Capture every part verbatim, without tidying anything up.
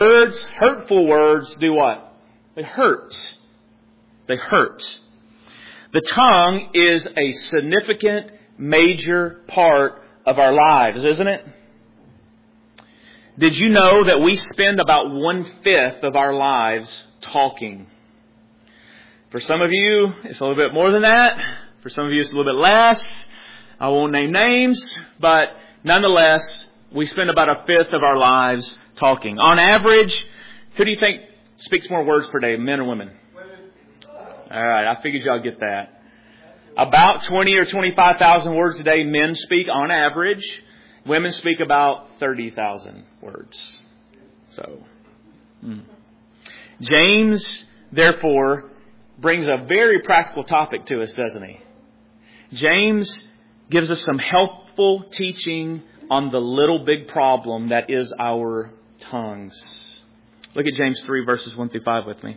Words, hurtful words, do what? They hurt. They hurt. The tongue is a significant, major part of our lives, isn't it? Did you know that we spend about one-fifth of our lives talking? For some of you, it's a little bit more than that. For some of you, it's a little bit less. I won't name names, but nonetheless, we spend about a fifth of our lives talking. On average, who do you think speaks more words per day, men or women? All right, I figured y'all get that. About twenty or twenty-five thousand words a day men speak on average. Women speak about thirty thousand words. So, hmm. James, therefore, brings a very practical topic to us, doesn't he? James gives us some helpful teaching on the little big problem that is our tongues. Look at James three, verses one through five with me.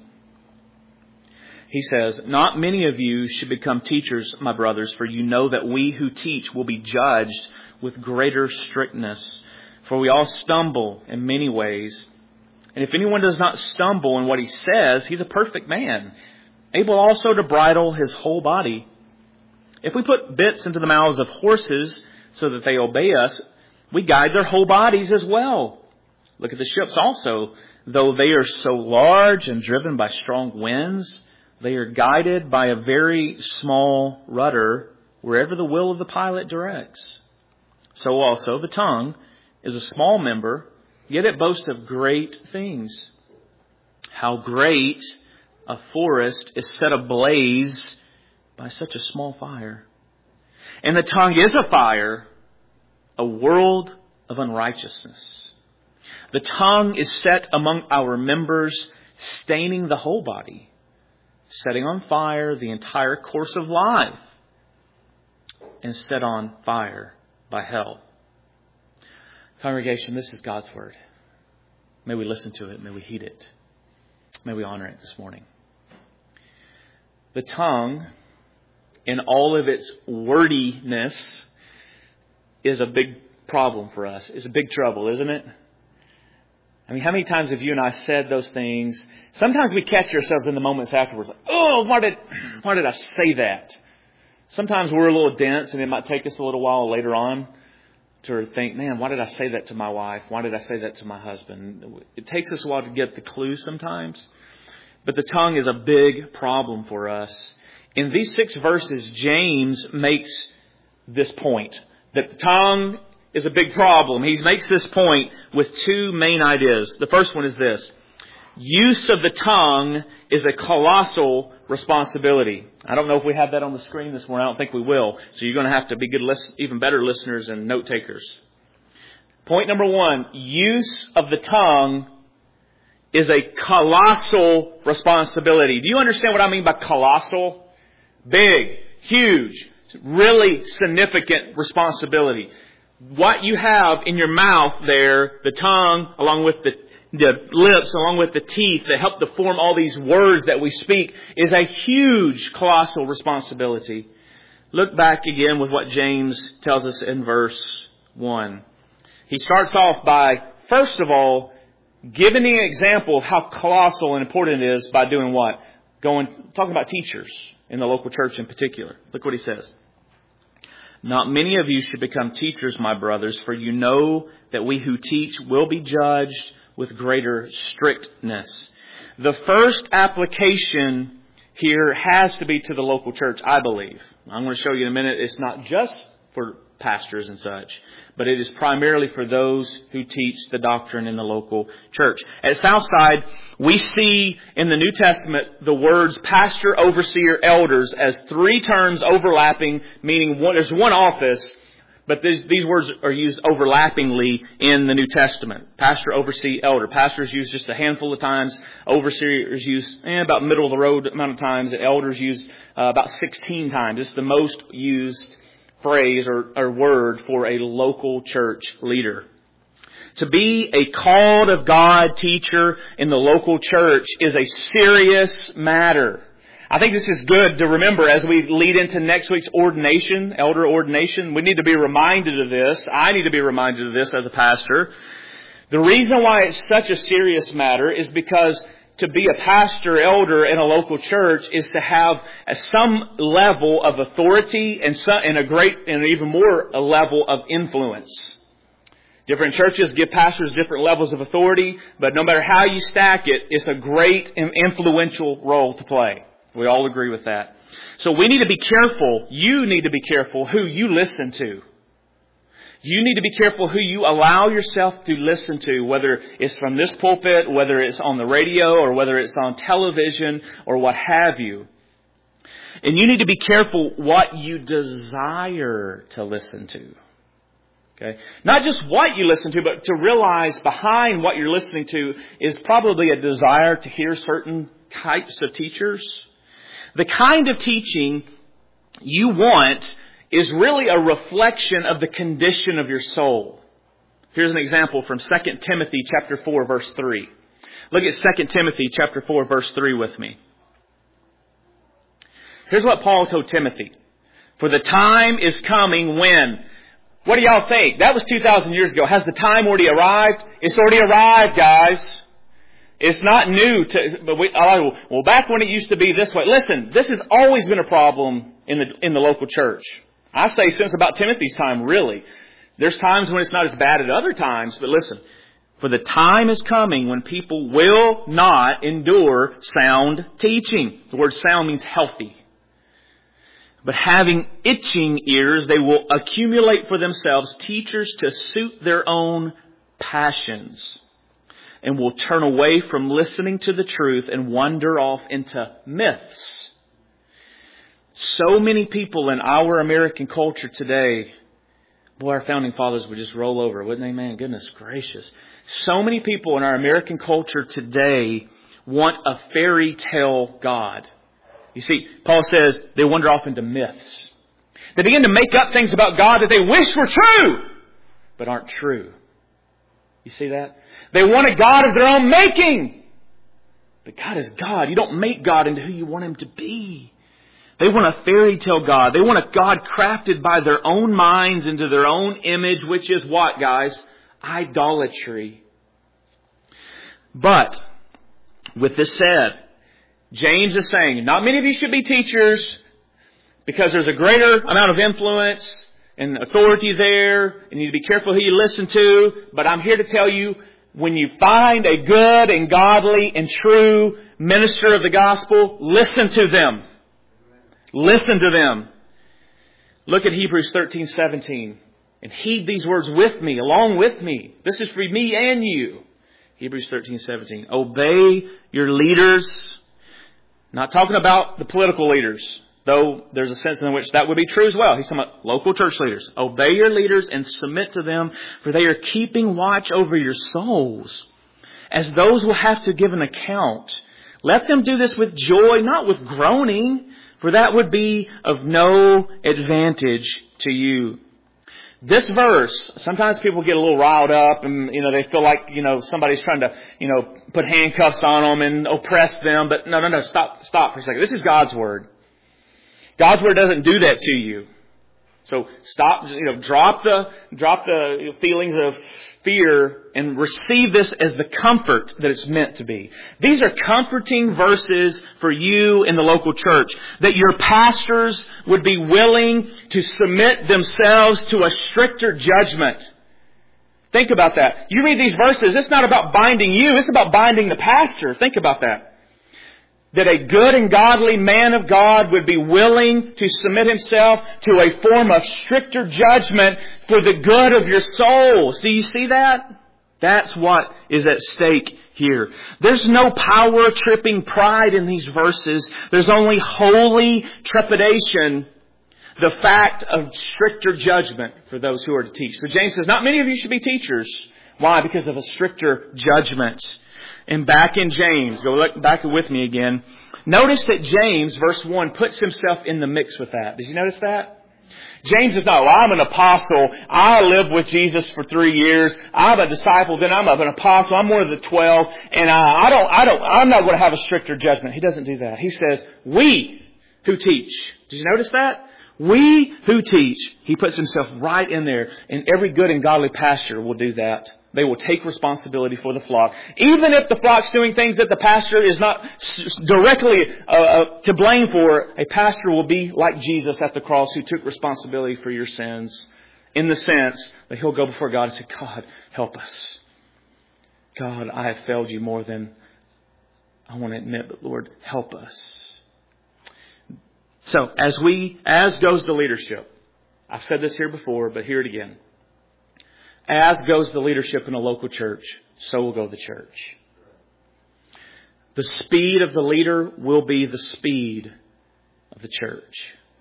He says, "Not many of you should become teachers, my brothers, for you know that we who teach will be judged with greater strictness. For we all stumble in many ways. And if anyone does not stumble in what he says, he's a perfect man, able also to bridle his whole body. If we put bits into the mouths of horses so that they obey us, we guide their whole bodies as well. Look at the ships also. Though they are so large and driven by strong winds, they are guided by a very small rudder wherever the will of the pilot directs. So also the tongue is a small member, yet it boasts of great things. How great a forest is set ablaze by such a small fire. And the tongue is a fire, a world of unrighteousness. The tongue is set among our members, staining the whole body, setting on fire the entire course of life, and set on fire by hell." Congregation, this is God's Word. May we listen to it. May we heed it. May we honor it this morning. The tongue, in all of its wordiness, is a big problem for us. It's a big trouble, isn't it? I mean, how many times have you and I said those things? Sometimes we catch ourselves in the moments afterwards. Like, oh, why did, why did I say that? Sometimes we're a little dense and it might take us a little while later on to think, man, why did I say that to my wife? Why did I say that to my husband? It takes us a while to get the clue sometimes. But the tongue is a big problem for us. In these six verses, James makes this point, that the tongue is a big problem. He makes this point with two main ideas. The first one is this: use of the tongue is a colossal responsibility. I don't know if we have that on the screen this morning. I don't think we will. So you're going to have to be good, even better listeners and note takers. Point number one: use of the tongue is a colossal responsibility. Do you understand what I mean by colossal? Big, huge, really significant responsibility. What you have in your mouth there, the tongue, along with the, the lips, along with the teeth that help to form all these words that we speak, is a huge, colossal responsibility. Look back again with what James tells us in verse one. He starts off by, first of all, giving the example of how colossal and important it is by doing what? Going, talking about teachers in the local church in particular. Look what he says. "Not many of you should become teachers, my brothers, for you know that we who teach will be judged with greater strictness." The first application here has to be to the local church, I believe. I'm going to show you in a minute. It's not just for pastors and such, but it is primarily for those who teach the doctrine in the local church. At Southside, we see in the New Testament the words pastor, overseer, elders as three terms overlapping, meaning one, there's one office, but these, these words are used overlappingly in the New Testament. Pastor, oversee, elder. Pastor is used just a handful of times. Overseer is used eh, about middle of the road amount of times. And elders used uh, about sixteen times. It's the most used phrase or, or word for a local church leader. To be a called of God teacher in the local church is a serious matter. I think this is good to remember as we lead into next week's ordination, elder ordination. We need to be reminded of this. I need to be reminded of this as a pastor. The reason why it's such a serious matter is because to be a pastor, elder in a local church is to have a, some level of authority and, some, and a great and even more a level of influence. Different churches give pastors different levels of authority, but no matter how you stack it, it's a great and influential role to play. We all agree with that. So we need to be careful. You need to be careful who you listen to. You need to be careful who you allow yourself to listen to, whether it's from this pulpit, whether it's on the radio, or whether it's on television, or what have you. And you need to be careful what you desire to listen to. Okay? Not just what you listen to, but to realize behind what you're listening to is probably a desire to hear certain types of teachers. The kind of teaching you want is really a reflection of the condition of your soul. Here's an example from Second Timothy chapter four, verse three. Look at Second Timothy chapter four, verse three with me. Here's what Paul told Timothy. For the time is coming when... What do y'all think? That was two thousand years ago. Has the time already arrived? It's already arrived, guys. It's not new to, but we, oh, well, back when it used to be this way. Listen, this has always been a problem in the, in the local church. I say since about Timothy's time, really. There's times when it's not as bad at other times, but listen, for the time is coming when people will not endure sound teaching. The word sound means healthy. But having itching ears, they will accumulate for themselves teachers to suit their own passions, and will turn away from listening to the truth and wander off into myths. So many people in our American culture today, boy, our founding fathers would just roll over, wouldn't they, man? Goodness gracious. So many people in our American culture today want a fairy tale God. You see, Paul says they wander off into myths. They begin to make up things about God that they wish were true, but aren't true. You see that? They want a God of their own making. But God is God. You don't make God into who you want Him to be. They want a fairy tale God. They want a God crafted by their own minds into their own image, which is what, guys? Idolatry. But, with this said, James is saying, not many of you should be teachers because there's a greater amount of influence and authority there. You need to be careful who you listen to. But I'm here to tell you, when you find a good and godly and true minister of the gospel, listen to them. Listen to them. Look at Hebrews thirteen seventeen and heed these words with me, along with me. This is for me and you. Hebrews thirteen seventeen. Obey your leaders. Not talking about the political leaders, though there's a sense in which that would be true as well. He's talking about local church leaders. Obey your leaders and submit to them, for they are keeping watch over your souls, as those will have to give an account. Let them do this with joy, not with groaning, for that would be of no advantage to you. This verse, sometimes people get a little riled up and, you know, they feel like, you know, somebody's trying to, you know, put handcuffs on them and oppress them. But no, no, no, stop, stop for a second. This is God's Word. God's Word doesn't do that to you. So stop, you know, drop the, drop the feelings of fear and receive this as the comfort that it's meant to be. These are comforting verses for you in the local church, that your pastors would be willing to submit themselves to a stricter judgment. Think about that. You read these verses, it's not about binding you, it's about binding the pastor. Think about that. That a good and godly man of God would be willing to submit himself to a form of stricter judgment for the good of your souls. Do you see that? That's what is at stake here. There's no power-tripping pride in these verses. There's only holy trepidation, the fact of stricter judgment for those who are to teach. So James says, not many of you should be teachers. Why? Because of a stricter judgment. And back in James, go look back with me again. Notice that James, verse one, puts himself in the mix with that. Did you notice that? James is not, well, I'm an apostle. I lived with Jesus for three years. I'm a disciple. Then I'm an apostle. I'm one of the twelve. And I, I don't, I don't, I'm not going to have a stricter judgment. He doesn't do that. He says, we who teach. Did you notice that? We who teach. He puts himself right in there. And every good and godly pastor will do that. they will take responsibility for the flock. Even if the flock's doing things that the pastor is not directly uh, uh, to blame for, a pastor will be like Jesus at the cross who took responsibility for your sins in the sense that he'll go before God and say, God, help us. God, I have failed you more than I want to admit, but Lord, help us. So as we, as goes the leadership, I've said this here before, but hear it again. As goes the leadership in a local church, so will go the church. The speed of the leader will be the speed of the church.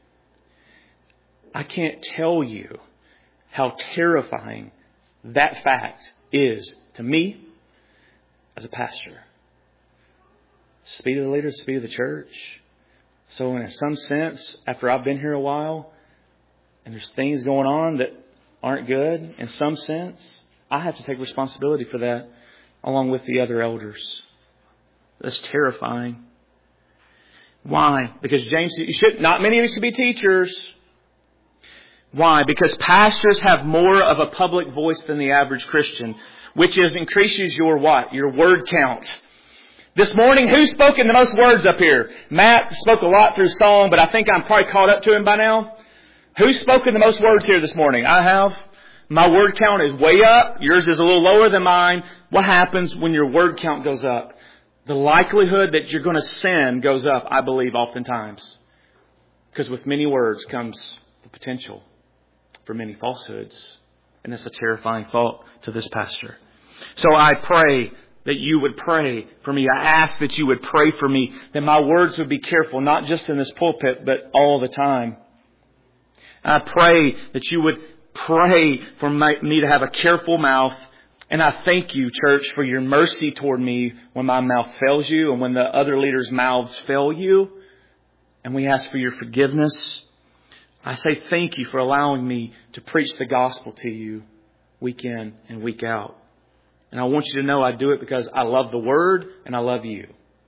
I can't tell you how terrifying that fact is to me as a pastor. Speed of the leader, the speed of the church. So in some sense, after I've been here a while, and there's things going on that aren't good, in some sense, I have to take responsibility for that along with the other elders. That's terrifying. Why? Because James, you should, not many of you should be teachers. Why? Because pastors have more of a public voice than the average Christian, which is increases your what? Your word count. This morning, who's spoken the most words up here? Matt spoke a lot through song, but I think I'm probably caught up to him by now. Who's spoken the most words here this morning? I have. My word count is way up. Yours is a little lower than mine. What happens when your word count goes up? The likelihood that you're going to sin goes up, I believe, oftentimes. Because with many words comes the potential for many falsehoods. And that's a terrifying thought to this pastor. So I pray that you would pray for me. I ask that you would pray for me, that my words would be careful, not just in this pulpit, but all the time. I pray that you would pray for me to have a careful mouth. And I thank you, church, for your mercy toward me when my mouth fails you and when the other leaders' mouths fail you. And we ask for your forgiveness. I say thank you for allowing me to preach the gospel to you week in and week out. And I want you to know I do it because I love the Word and I love you.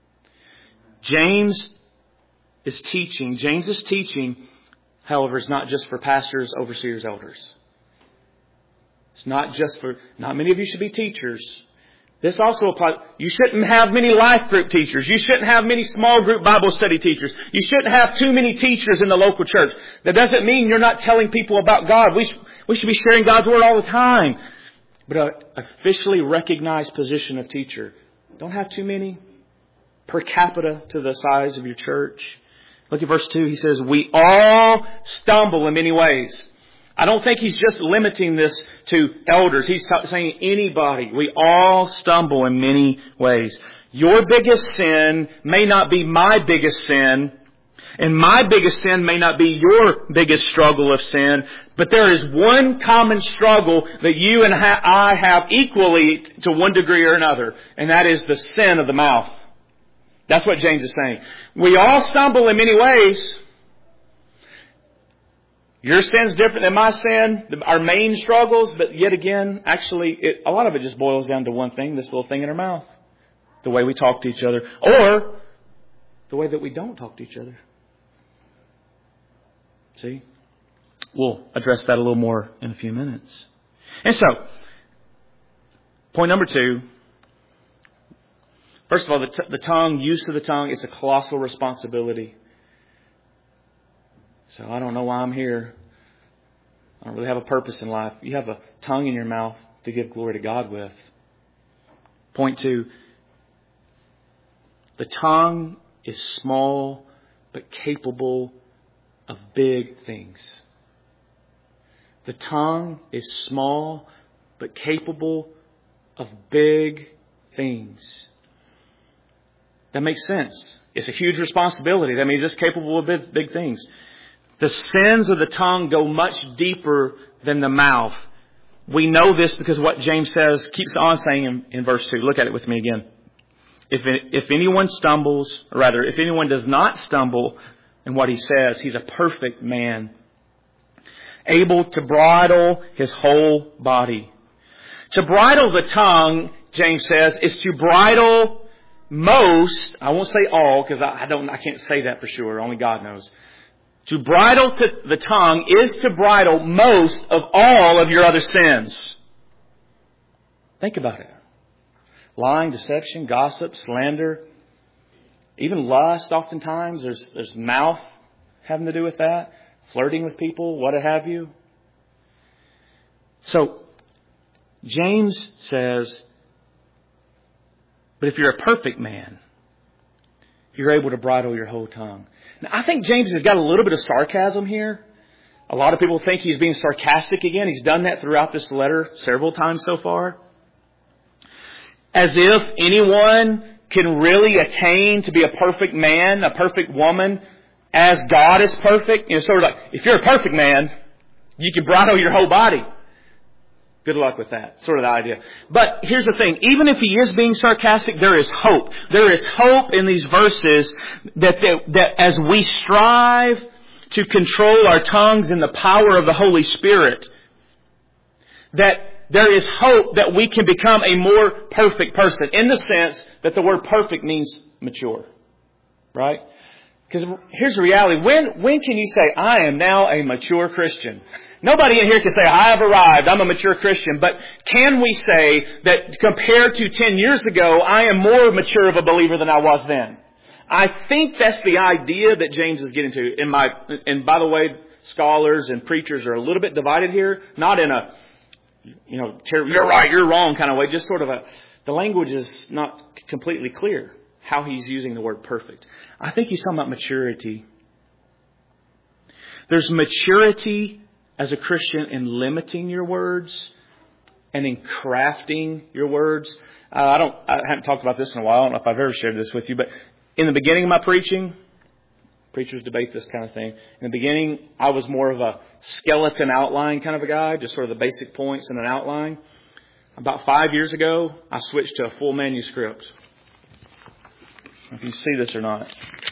James is teaching. James is teaching, however, is not just for pastors, overseers, elders. It's not just for, not many of you should be teachers. This also applies. You shouldn't have many life group teachers. You shouldn't have many small group Bible study teachers. You shouldn't have too many teachers in the local church. That doesn't mean you're not telling people about God. We, sh- we should be sharing God's Word all the time. But an officially recognized position of teacher. Don't have too many per capita to the size of your church. Look at verse two. He says, we all stumble in many ways. I don't think he's just limiting this to elders. He's saying anybody. We all stumble in many ways. Your biggest sin may not be my biggest sin. And my biggest sin may not be your biggest struggle of sin. But there is one common struggle that you and I have equally to one degree or another. And that is the sin of the mouth. That's what James is saying. We all stumble in many ways. Your sin's different than my sin, our main struggles, but yet again, actually, it, a lot of it just boils down to one thing, this little thing in our mouth. The way we talk to each other, or the way that we don't talk to each other. See? We'll address that a little more in a few minutes. And so, point number two. First of all, the, t- the tongue, use of the tongue, is a colossal responsibility. So I don't know why I'm here. I don't really have a purpose in life. You have a tongue in your mouth to give glory to God with. Point two. The tongue is small but capable of big things. The tongue is small but capable of big things. That makes sense. It's a huge responsibility. That means it's capable of big, big things. The sins of the tongue go much deeper than the mouth. We know this because what James says, keeps on saying in, in verse two. Look at it with me again. If it, if anyone stumbles, or rather, if anyone does not stumble in what he says, he's a perfect man, able to bridle his whole body. To bridle the tongue, James says, is to bridle most, I won't say all, because I, I don't, I can't say that for sure. Only God knows. To bridle to the tongue is to bridle most of all of your other sins. Think about it. Lying, deception, gossip, slander, even lust oftentimes. There's, there's mouth having to do with that. Flirting with people, what have you. So, James says, but if you're a perfect man, you're able to bridle your whole tongue. Now, I think James has got a little bit of sarcasm here. A lot of people think he's being sarcastic again. He's done that throughout this letter several times so far. As if anyone can really attain to be a perfect man, a perfect woman, as God is perfect. You know, sort of like, if you're a perfect man, you can bridle your whole body. Good luck with that. Sort of the idea. But here's the thing. Even if he is being sarcastic, there is hope. There is hope in these verses that, that, that as we strive to control our tongues in the power of the Holy Spirit, that there is hope that we can become a more perfect person. In the sense that the word perfect means mature. Right? Because here's the reality. When, when can you say, I am now a mature Christian? Nobody in here can say, I have arrived, I'm a mature Christian. But can we say that compared to ten years ago, I am more mature of a believer than I was then? I think that's the idea that James is getting to. In my, and by the way, scholars and preachers are a little bit divided here. Not in a, you know, you're right, you're wrong kind of way. Just sort of a, the language is not completely clear how he's using the word perfect. I think he's talking about maturity. There's maturity as a Christian in limiting your words and in crafting your words. Uh, I don't, I haven't talked about this in a while. I don't know if I've ever shared this with you, but in the beginning of my preaching, preachers debate this kind of thing. In the beginning, I was more of a skeleton outline kind of a guy, just sort of the basic points in an outline. About five years ago, I switched to a full manuscript. I don't know if you see this or not.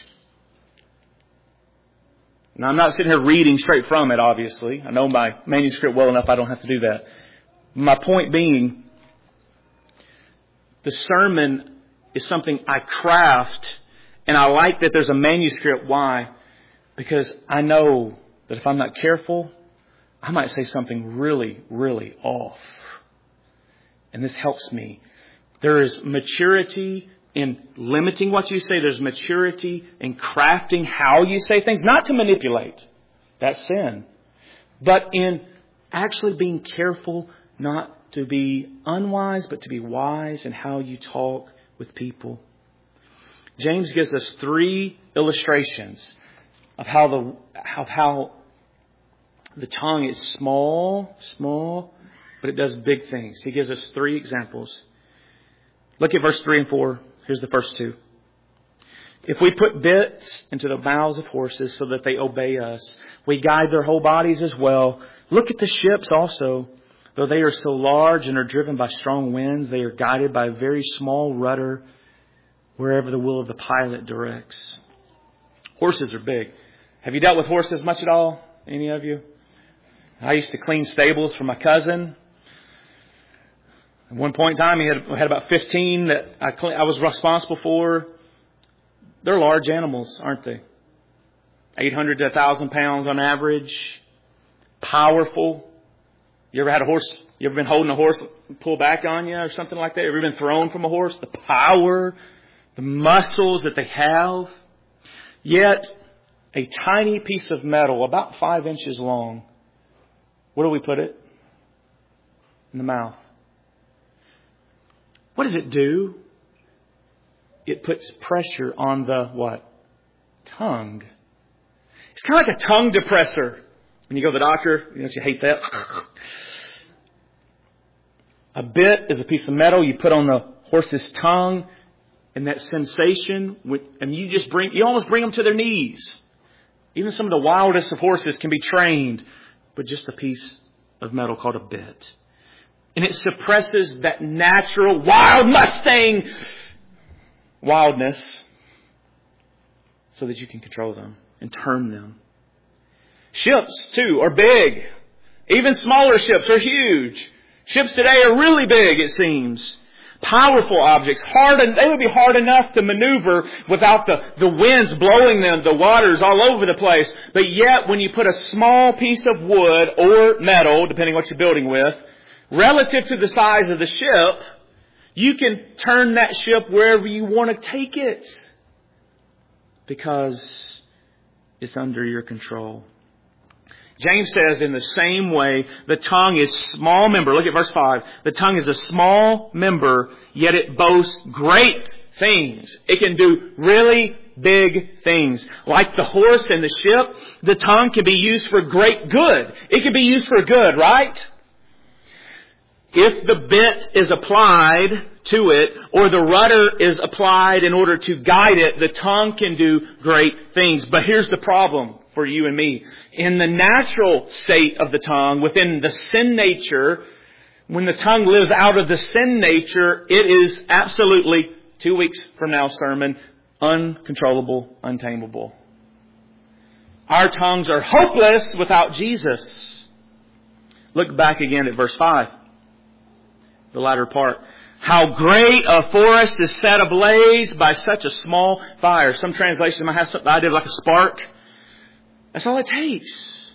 Now, I'm not sitting here reading straight from it, obviously. I know my manuscript well enough, I don't have to do that. My point being, the sermon is something I craft, and I like that there's a manuscript. Why? Because I know that if I'm not careful, I might say something really, really off. And this helps me. There is maturity in limiting what you say. There's maturity in crafting how you say things. Not to manipulate. That's sin. But in actually being careful not to be unwise, but to be wise in how you talk with people. James gives us three illustrations of how the how, how the tongue is small, small, but it does big things. He gives us three examples. Look at verse three and four. Here's the first two. If we put bits into the mouths of horses so that they obey us, we guide their whole bodies as well. Look at the ships also. Though they are so large and are driven by strong winds, they are guided by a very small rudder wherever the will of the pilot directs. Horses are big. Have you dealt with horses much at all? Any of you? I used to clean stables for my cousin. At one point in time, he had, had about fifteen that I, clean, I was responsible for. They're large animals, aren't they? eight hundred to one thousand pounds on average. Powerful. You ever had a horse? You ever been holding a horse pull back on you or something like that? Ever been thrown from a horse? The power, the muscles that they have. Yet, a tiny piece of metal, about five inches long. Where do we put it? In the mouth. What does it do? It puts pressure on the what? Tongue. It's kind of like a tongue depressor. When you go to the doctor, you know, you hate that. A bit is a piece of metal you put on the horse's tongue, and that sensation, and you just bring, you almost bring them to their knees. Even some of the wildest of horses can be trained with just a piece of metal called a bit. And it suppresses that natural wild Mustang wildness so that you can control them and turn them. Ships, too, are big. Even smaller ships are huge. Ships today are really big, it seems. Powerful objects. Hard, and they would be hard enough to maneuver without the, the winds blowing them, the waters all over the place. But yet, when you put a small piece of wood or metal, depending what you're building with, Relative to the size of the ship, you can turn that ship wherever you want to take it. Because it's under your control. James says in the same way, the tongue is small member. Look at verse five. The tongue is a small member, yet it boasts great things. It can do really big things. Like the horse and the ship, the tongue can be used for great good. It can be used for good, right? If the bit is applied to it, or the rudder is applied in order to guide it, the tongue can do great things. But here's the problem for you and me. In the natural state of the tongue, within the sin nature, when the tongue lives out of the sin nature, it is absolutely, two weeks from now sermon, uncontrollable, untamable. Our tongues are hopeless without Jesus. Look back again at verse five. The latter part. How great a forest is set ablaze by such a small fire. Some translations might have something I did like a spark. That's all it takes.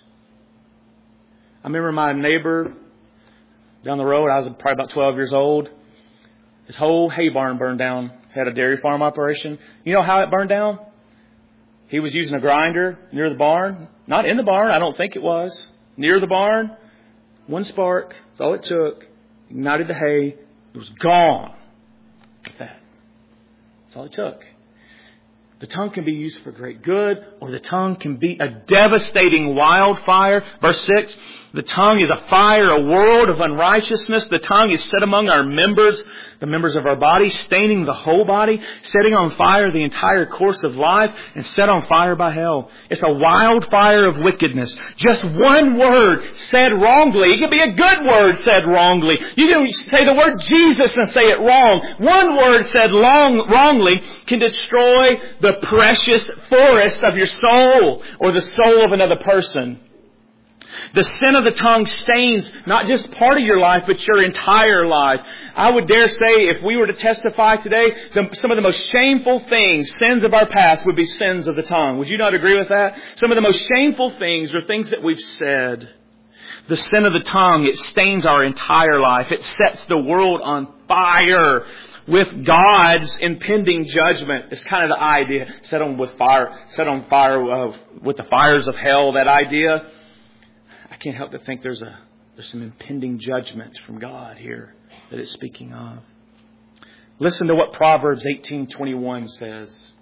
I remember my neighbor down the road. I was probably about twelve years old. His whole hay barn burned down. Had a dairy farm operation. You know how it burned down? He was using a grinder near the barn. Not in the barn. I don't think it was. Near the barn. One spark. That's all it took. Ignited the hay. It was gone. Like that. That's all it took. The tongue can be used for great good, or the tongue can be a devastating wildfire. Verse six, the tongue is a fire, a world of unrighteousness. The tongue is set among our members, the members of our body, staining the whole body, setting on fire the entire course of life, and set on fire by hell. It's a wildfire of wickedness. Just one word said wrongly. It can be a good word said wrongly. You can say the word Jesus and say it wrong. One word said long, wrongly can destroy the precious forest of your soul or the soul of another person. The sin of the tongue stains not just part of your life, but your entire life. I would dare say, if we were to testify today, the, some of the most shameful things, sins of our past, would be sins of the tongue. Would you not agree with that? Some of the most shameful things are things that we've said. The sin of the tongue, it stains our entire life. It sets the world on fire with God's impending judgment. It's kind of the idea. Set on with fire, set on fire uh, with the fires of hell, that idea. I can't help but think there's a there's some impending judgment from God here that it's speaking of. Listen to what Proverbs eighteen twenty-one says.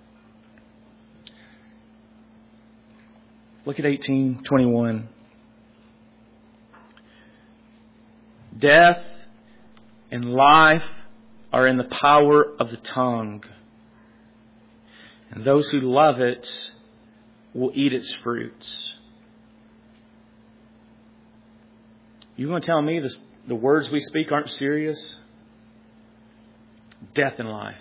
Look at eighteen twenty-one. Death and life are in the power of the tongue, and those who love it will eat its fruits. You want to tell me this, the words we speak aren't serious? Death and life.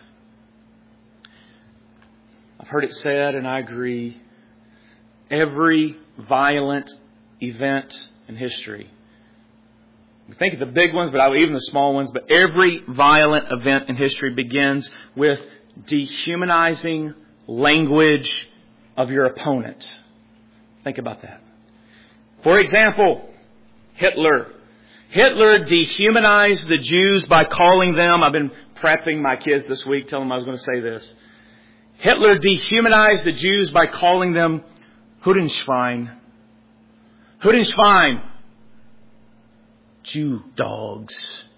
I've heard it said, and I agree, every violent event in history, think of the big ones, but even the small ones, but every violent event in history begins with dehumanizing language of your opponent. Think about that. For example, Hitler. Hitler dehumanized the Jews by calling them, I've been prepping my kids this week, telling them I was going to say this. Hitler dehumanized the Jews by calling them Hudenschwein. Hudenschwein. Jew dogs.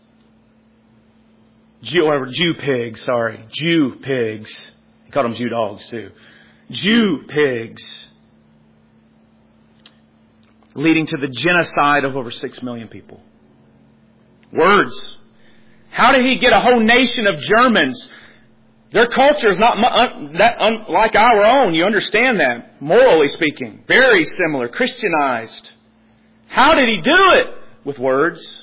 Jew, or Jew pigs, sorry. Jew pigs. He called them Jew dogs too. Jew pigs. Leading to the genocide of over six million people. Words. How did he get a whole nation of Germans? Their culture is not that unlike our own. You understand that. Morally speaking. Very similar. Christianized. How did he do it? With words.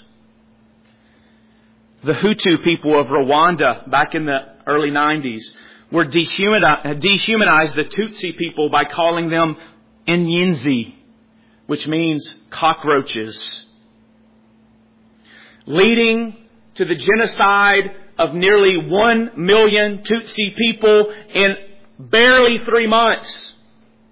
The Hutu people of Rwanda back in the early nineties were dehumanized, dehumanized the Tutsi people by calling them Inyenzi, which means cockroaches, leading to the genocide of nearly one million Tutsi people in barely three months.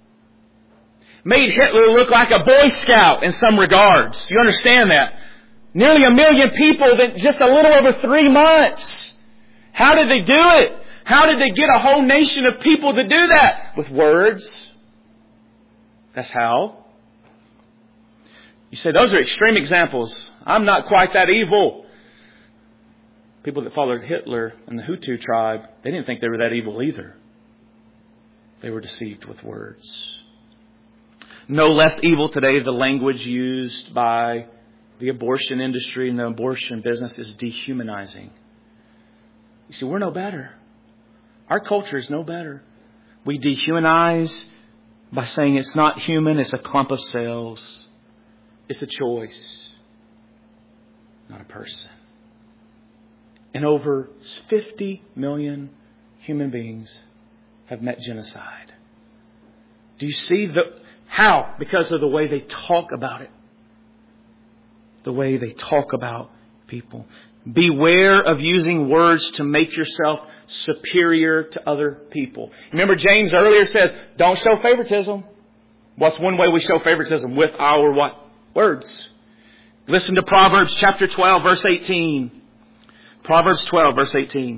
Made Hitler look like a Boy Scout in some regards. You understand that? Nearly a million people in just a little over three months. How did they do it? How did they get a whole nation of people to do that? With words. That's how. You say, those are extreme examples. I'm not quite that evil. People that followed Hitler and the Hutu tribe, they didn't think they were that evil either. They were deceived with words. No less evil today, the language used by the abortion industry and the abortion business is dehumanizing. You see, we're no better. Our culture is no better. We dehumanize by saying it's not human, it's a clump of cells. It's a choice, not a person. And over fifty million human beings have met genocide. Do you see the how? Because of the way they talk about it. The way they talk about people. Beware of using words to make yourself superior to other people. Remember, James earlier says, don't show favoritism. What's one way we show favoritism? With our what? Words. Listen to Proverbs chapter twelve, verse eighteen. Proverbs twelve, verse eighteen.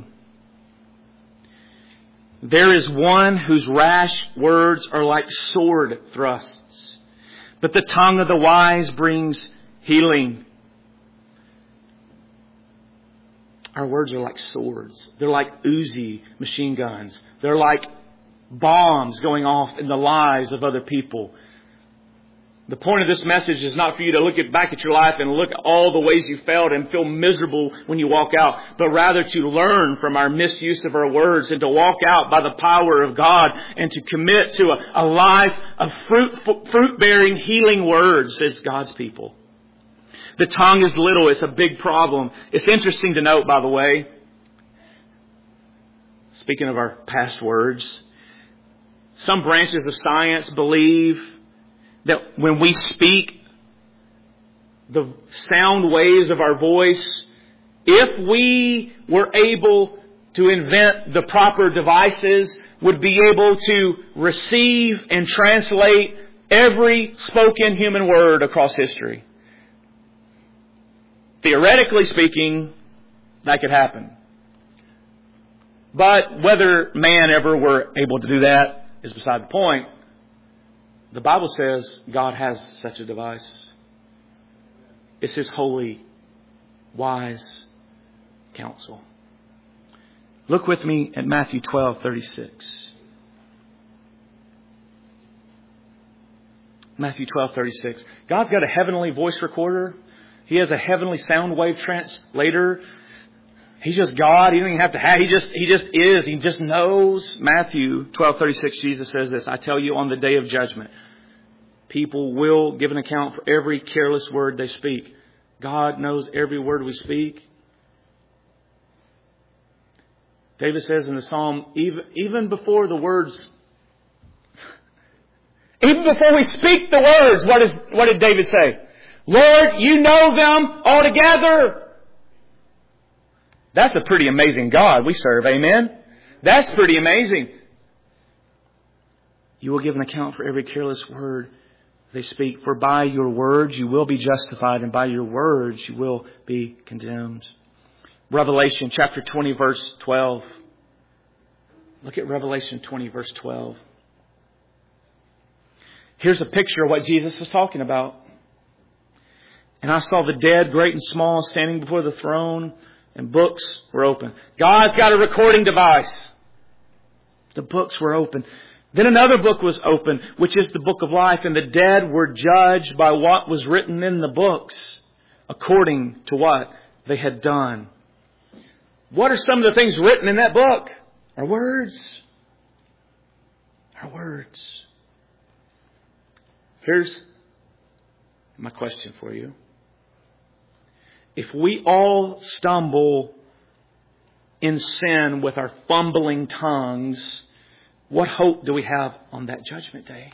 There is one whose rash words are like sword thrusts, but the tongue of the wise brings healing. Our words are like swords. They're like Uzi machine guns. They're like bombs going off in the lives of other people. The point of this message is not for you to look at, back at your life and look at all the ways you failed and feel miserable when you walk out, but rather to learn from our misuse of our words and to walk out by the power of God and to commit to a, a life of fruit, fruit-bearing, healing words as God's people. The tongue is little. It's a big problem. It's interesting to note, by the way, speaking of our past words, some branches of science believe that when we speak, the sound waves of our voice, if we were able to invent the proper devices, would be able to receive and translate every spoken human word across history. Theoretically speaking, that could happen. But whether man ever were able to do that is beside the point. The Bible says God has such a device. It's His holy, wise counsel. Look with me at Matthew twelve thirty-six. Matthew twelve thirty-six. God's got a heavenly voice recorder. He has a heavenly sound wave translator. He's just God. He doesn't even have to have. He just, he just is. He just knows. Matthew twelve thirty-six, Jesus says this, I tell you, on the day of judgment, people will give an account for every careless word they speak. God knows every word we speak. David says in the Psalm, even, even before the words, even before we speak the words, what is, what did David say? Lord, you know them altogether. That's a pretty amazing God we serve. Amen? That's pretty amazing. You will give an account for every careless word they speak. For by your words you will be justified, and by your words you will be condemned. Revelation chapter twenty, verse twelve. Look at Revelation twenty, verse twelve. Here's a picture of what Jesus was talking about. And I saw the dead, great and small, standing before the throne, and books were open. God's got a recording device. The books were open. Then another book was open, which is the book of life, and the dead were judged by what was written in the books, according to what they had done. What are some of the things written in that book? Our words. Our words. Here's my question for you. If we all stumble in sin with our fumbling tongues, what hope do we have on that judgment day?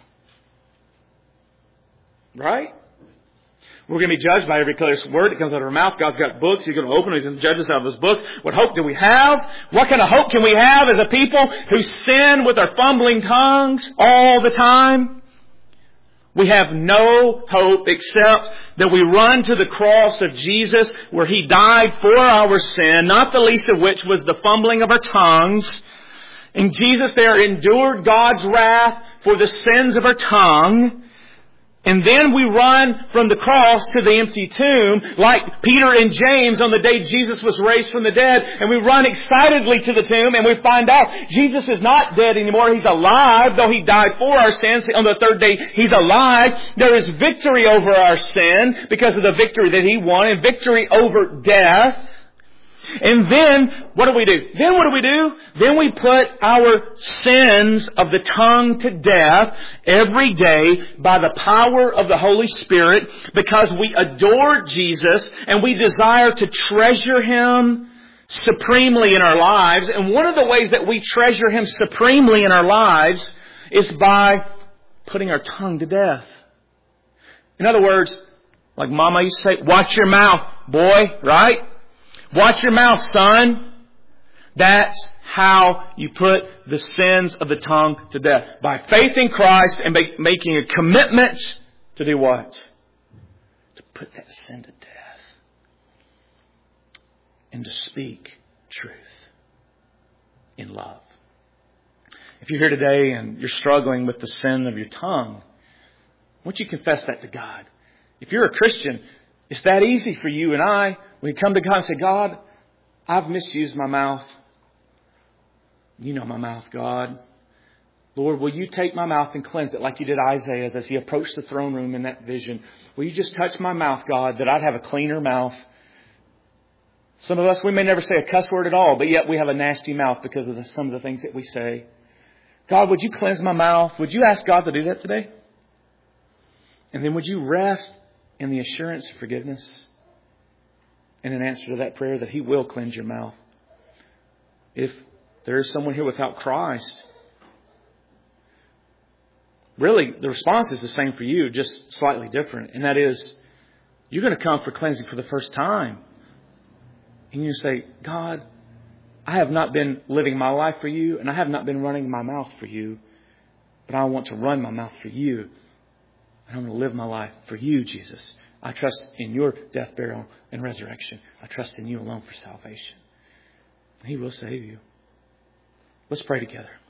Right? We're going to be judged by every careless word that comes out of our mouth. God's got books. He's going to open them. He's going to judge us out of those books. What hope do we have? What kind of hope can we have as a people who sin with our fumbling tongues all the time? We have no hope except that we run to the cross of Jesus where He died for our sin, not the least of which was the fumbling of our tongues. And Jesus there endured God's wrath for the sins of our tongue. And then we run from the cross to the empty tomb like Peter and James on the day Jesus was raised from the dead. And we run excitedly to the tomb and we find out Jesus is not dead anymore. He's alive, though He died for our sins. On the third day, He's alive. There is victory over our sin because of the victory that He won, and victory over death. And then, what do we do? Then what do we do? Then we put our sins of the tongue to death every day by the power of the Holy Spirit, because we adore Jesus and we desire to treasure Him supremely in our lives. And one of the ways that we treasure Him supremely in our lives is by putting our tongue to death. In other words, like Mama used to say, watch your mouth, boy, right? Watch your mouth, son. That's how you put the sins of the tongue to death. By faith in Christ and make, making a commitment to do what? To put that sin to death. And to speak truth in love. If you're here today and you're struggling with the sin of your tongue, won't you confess that to God? If you're a Christian, it's that easy for you and I. We come to God and say, God, I've misused my mouth. You know my mouth, God. Lord, will you take my mouth and cleanse it like you did Isaiah as he approached the throne room in that vision? Will you just touch my mouth, God, that I'd have a cleaner mouth? Some of us, we may never say a cuss word at all, but yet we have a nasty mouth because of the, some of the things that we say. God, would you cleanse my mouth? Would you ask God to do that today? And then would you rest in the assurance of forgiveness? And in answer to that prayer, that He will cleanse your mouth. If there is someone here without Christ, really the response is the same for you, just slightly different. And that is, you're going to come for cleansing for the first time. And you say, God, I have not been living my life for you, and I have not been running my mouth for you, but I want to run my mouth for you. And I'm going to live my life for you, Jesus. I trust in your death, burial, and resurrection. I trust in you alone for salvation. He will save you. Let's pray together.